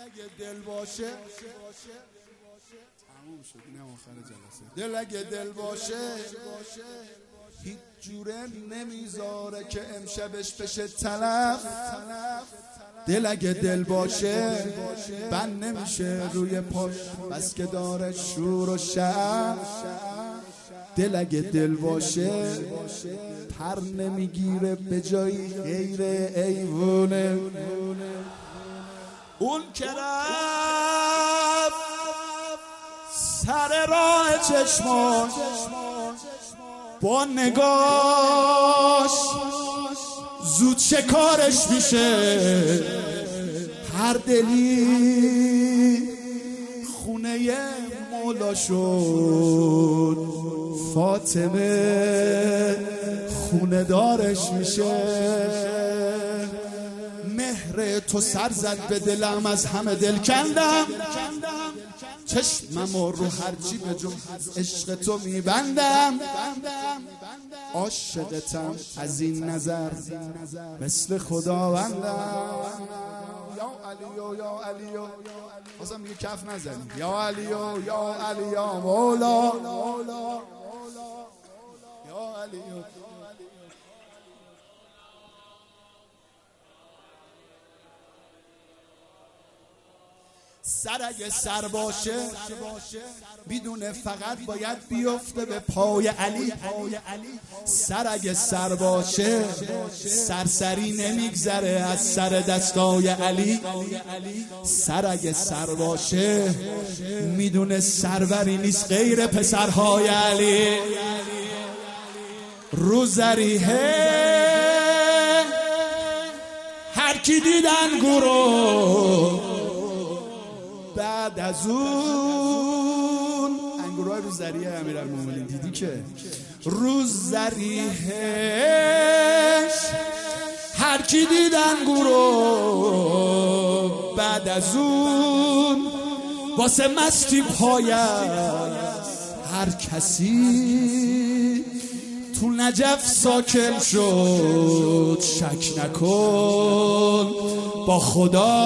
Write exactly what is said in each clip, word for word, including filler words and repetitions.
اگه دل باشه تموم شد، اینم آخر جلسه. دل اگه دل باشه هیچ جوره نمیذاره که امشبش بشه تلف. دل اگه دل باشه بند نمیشه روی پاش، بس که داره شور و شعف. دل اگه دل باشه پر نمیگیره به جایی غیر ایوونه. اون که رفت سر راه چشمان با نگاش زود شکارش میشه. هر دلی خونه مولا شد، فاطمه خونه دارش میشه. مهر تو سر زد به دلم، از همه دل کندم. چشمم رو هرچی به جز عشق تو میبندم. عاشقتم از این نظر مثل خداوندم. یا علیو یا علیو بازم یه کف نزنیم. یا علیو یا علی یا مولا یا علیو. سر اگه سر باشه میدونه فقط باید بیفته به پای علی. سر اگه سر باشه سرسری نمیگذره از سر دستای علی. سر اگه سر باشه میدونه سروری نیست غیر پسرهای علی. رو ذریحه هر کی دیدن گروه بعد از اون انگورای رو ذریعه امیرالمومنین دیدی که رو ذریحش هر کی دیدن گروه بعد از اون واسه مستی پایت. هر کسی تو نجف ساکن شد شک نکن با خدا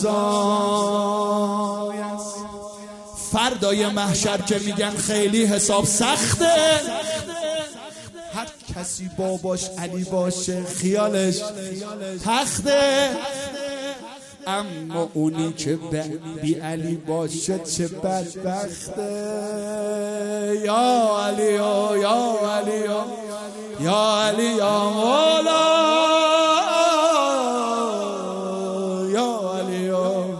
همسایه است. فردای محشر که میگن خیلی حساب سخته، هر کسی باباش علی باشه خیالش تخته. اما اونی که بی علی باشه چه بدبخته. یا علی یا علی یا علی یا مولا یا علی یا.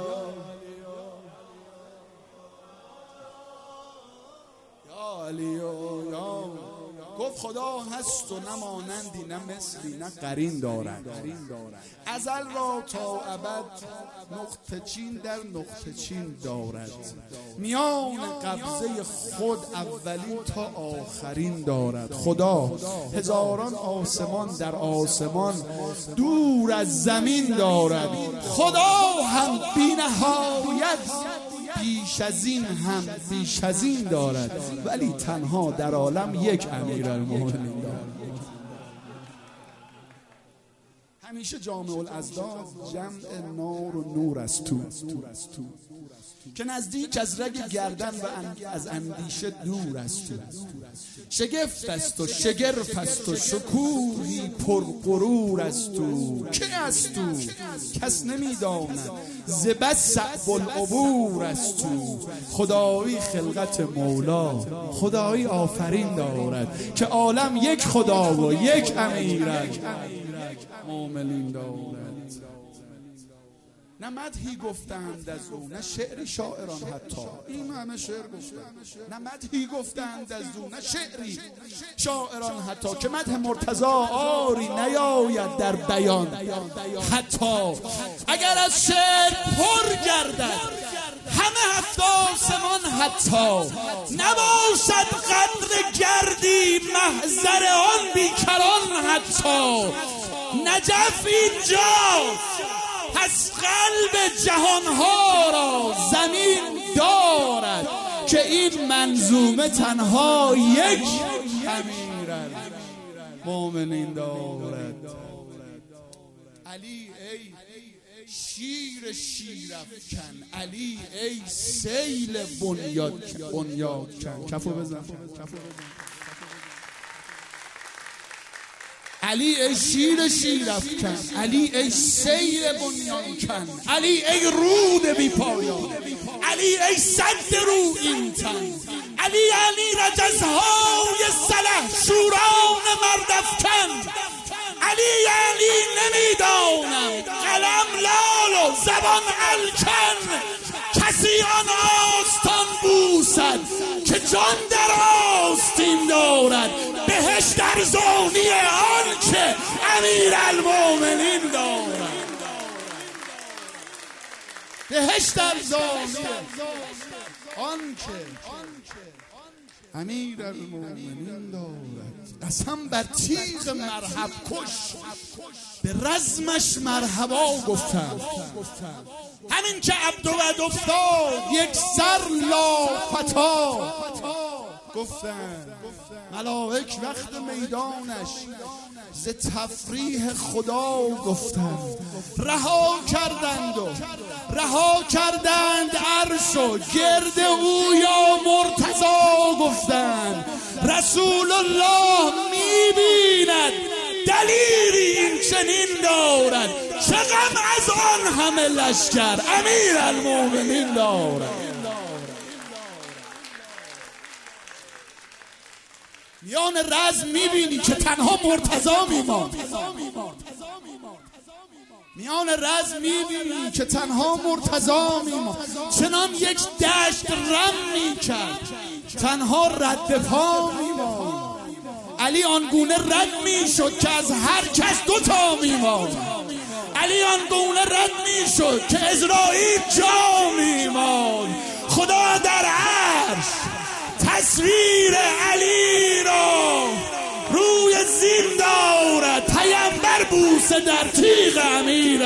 گفت خدا هست و نه مانندی نه مثلی نه قرین دارد. ازل را تا ابد نقطه چین در نقطه چین دارد. میان قبضه خود اولین تا آخرین دارد. خدا هزاران آسمان در آسمان دور از زمین دارد. خدا هم بی نهایت بیش از این هم بیش از این دارد، ولی تنها در عالم یک امیرالمومنین دارد. همیشه جامع الازداد جمع نار و نور است تو که نزدیک از رگ گردن و از اندیشه دور است تو. شگفت است و شگرف است و شکوهی پر غرور است تو. که است تو کس نمیداند ز بس صعب العبور است تو. خدایی خلقت مولا خدایی آفرین دارد که عالم یک خدا و یک امیرالمومنین دارد. نه مدحی گفتند از او نه شعری شاعران حتی. این همه شعر گفتند. نه مدحی گفتند از او نه شعری شاعران حتی. که مدح مرتضی آری نیاید در بیان حتی. اگر از شعر پر گردد همه هفت آسمان حتی. نباشد قدر گردی محضر آن بیکران حتی. نجف اینجا پس قلب جهانها را زمین دارد که این منظومه تنها یک امیرالمومنین دارد. علی ای شیر شیرافکن، علی ای سیل بنیاد بنیاد کن. کفو بزن کفو بزن. علی ای شیر شیرافکن، علی ای سیل بنیاد کن، علی ای رود بی پایان، علی ای سد رو این تن، علی علی رجزهای سلح شوران مردافکن، علی علی نمیدانم قلم لال و زبان الکن، کسی آن آستان بوسد که جان در آستین دارد، بهش در زانی آن که امیر المومنین دارد، بهش در زانی آن که امیر المومنین دارد. قسم بر تیغ مرحب کش به رزمش مرحبا گفتم، همین که عبدود افتاد یک سر لافتا گفتن. ملائک وقت میدانش ز تفریح خدا گفتن، رها کردند و رها کردند عرش و گرد او یا مرتضی گفتند. رسول الله میبیند دلیری این چنین دارد، چه غم از آن همه لشکر امیر المومنین دارد. میان رزم میبینی که تنها مرتضی میماند، میان رزم میبینی که تنها مرتضی میماند، چنان یک دشت رم میکرد تنها رد پا میماند. علی آنگونه رد میشد که از هر کس دوتا میماند، علی آنگونه رد میشد که عزراییل جا میماند. خدا در عرش تصویر علی را روی زین دارد، پیامبر بوسه در تیغ امیر